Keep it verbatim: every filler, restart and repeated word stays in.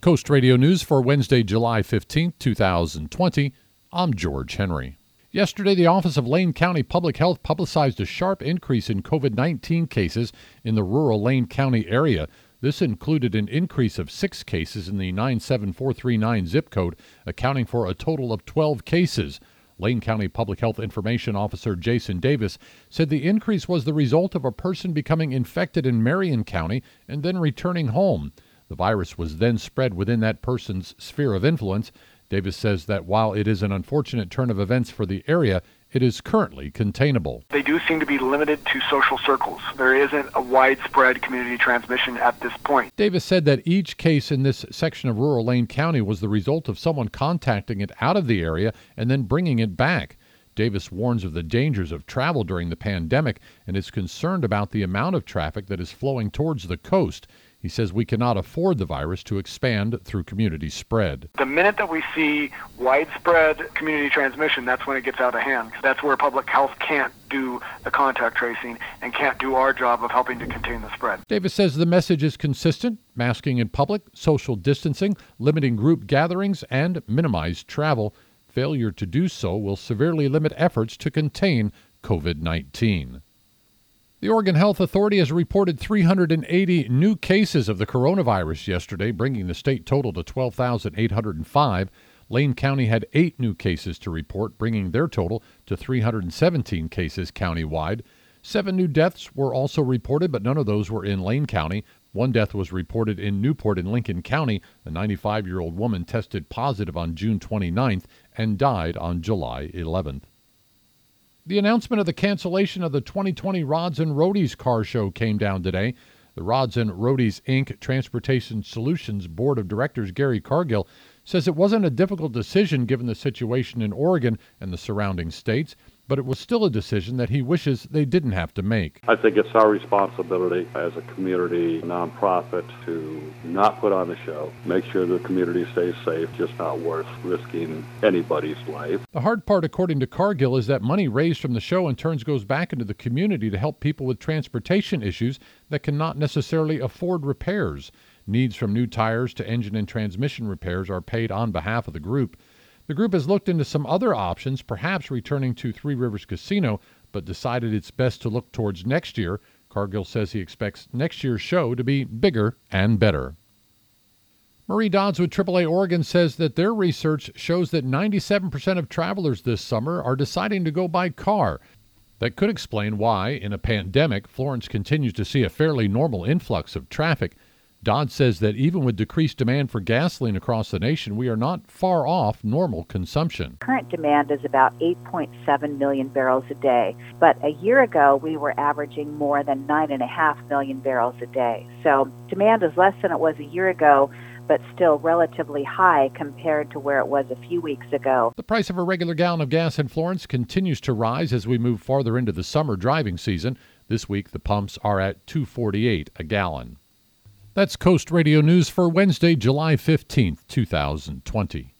Coast Radio News for Wednesday, July fifteenth, twenty twenty. I'm George Henry. Yesterday, the Office of Lane County Public Health publicized a sharp increase in COVID nineteen cases in the rural Lane County area. This included an increase of six cases in the nine seven four three nine zip code, accounting for a total of twelve cases. Lane County Public Health Information Officer Jason Davis said the increase was the result of a person becoming infected in Marion County and then returning home. The virus was then spread within that person's sphere of influence. Davis says that while it is an unfortunate turn of events for the area, it is currently containable. They do seem to be limited to social circles. There isn't a widespread community transmission at this point. Davis said that each case in this section of rural Lane County was the result of someone contacting it out of the area and then bringing it back. Davis warns of the dangers of travel during the pandemic and is concerned about the amount of traffic that is flowing towards the coast. He says we cannot afford the virus to expand through community spread. The minute that we see widespread community transmission, that's when it gets out of hand. That's where public health can't do the contact tracing and can't do our job of helping to contain the spread. Davis says the message is consistent: masking in public, social distancing, limiting group gatherings, and minimize travel. Failure to do so will severely limit efforts to contain COVID nineteen. The Oregon Health Authority has reported three hundred eighty new cases of the coronavirus yesterday, bringing the state total to twelve thousand eight hundred five. Lane County had eight new cases to report, bringing their total to three hundred seventeen cases countywide. Seven new deaths were also reported, but none of those were in Lane County. One death was reported in Newport in Lincoln County. A ninety-five-year-old woman tested positive on June twenty-ninth and died on July eleventh. The announcement of the cancellation of the twenty twenty Rods and Roadies car show came down today. The Rods and Roadies, Incorporated Transportation Solutions Board of Directors, Gary Cargill, says it wasn't a difficult decision given the situation in Oregon and the surrounding states, but it was still a decision that he wishes they didn't have to make. I think it's our responsibility as a community nonprofit to not put on a show, make sure the community stays safe, just not worth risking anybody's life. The hard part, according to Cargill, is that money raised from the show in turns goes back into the community to help people with transportation issues that cannot necessarily afford repairs. Needs from new tires to engine and transmission repairs are paid on behalf of the group. The group has looked into some other options, perhaps returning to Three Rivers Casino, but decided it's best to look towards next year. Cargill says he expects next year's show to be bigger and better. Marie Dodds with triple A Oregon says that their research shows that ninety-seven percent of travelers this summer are deciding to go by car. That could explain why, in a pandemic, Florence continues to see a fairly normal influx of traffic. Dodd says that even with decreased demand for gasoline across the nation, we are not far off normal consumption. Current demand is about eight point seven million barrels a day, but a year ago we were averaging more than nine point five million barrels a day. So demand is less than it was a year ago, but still relatively high compared to where it was a few weeks ago. The price of a regular gallon of gas in Florence continues to rise as we move farther into the summer driving season. This week the pumps are at two forty-eight a gallon. That's Coast Radio News for Wednesday, July fifteenth, twenty twenty.